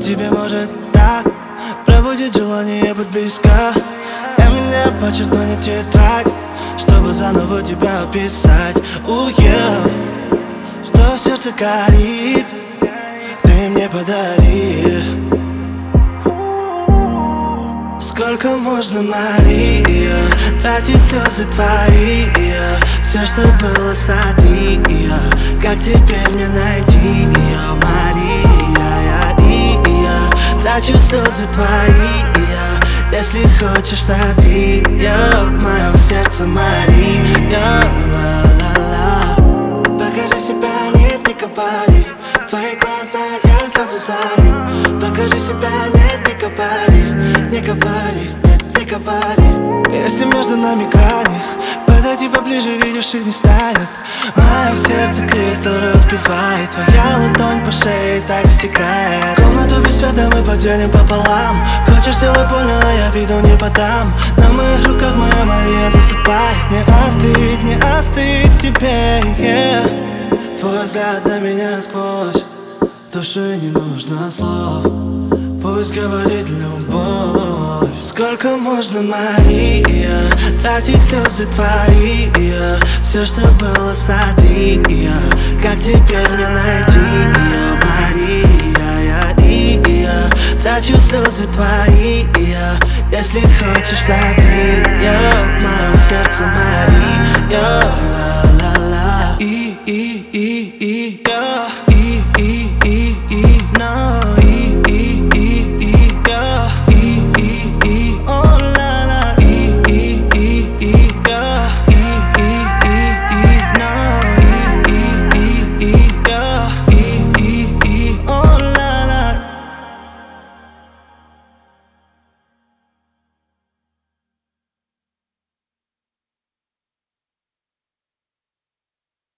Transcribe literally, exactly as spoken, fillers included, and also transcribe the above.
тебе может так пробудить желание быть близко. Я меня подчеркну не тетрадь, чтобы заново тебя описать. Уехал, что в сердце горит, ты мне подари. Сколько можно, Мария, тратить слезы твои? Все, что было, сотри. Как теперь мне найти ее, Мария? Я трачу слезы твои. Если хочешь, сотри в моем сердце, Мария. Ла-ла-ла. Покажи себя, нет, не говори. В твои глаза я сразу залип. Покажи себя, нет, не говори. Не говори, нет, не говори. Если между нами грани, подойди поближе, видишь, их не станет. Мое сердце кристалл разбивает. Твоя ладонь по шее так стекает. Комнату без света мы поделим пополам. Хочешь сделать больно, а я виду не подам. На моих руках, моя Мария, засыпай. Не остыть, не остыть тебе, yeah. Твой взгляд на меня сквозь, душе не нужно слов. Пусть говорит любовь. Сколько можно, Мария, тратить слезы твои? Все, что было, сотри. Как теперь мне найти ее, Мария? Я трачу слезы твои. Если хочешь, сотри в моем сердце, Мария.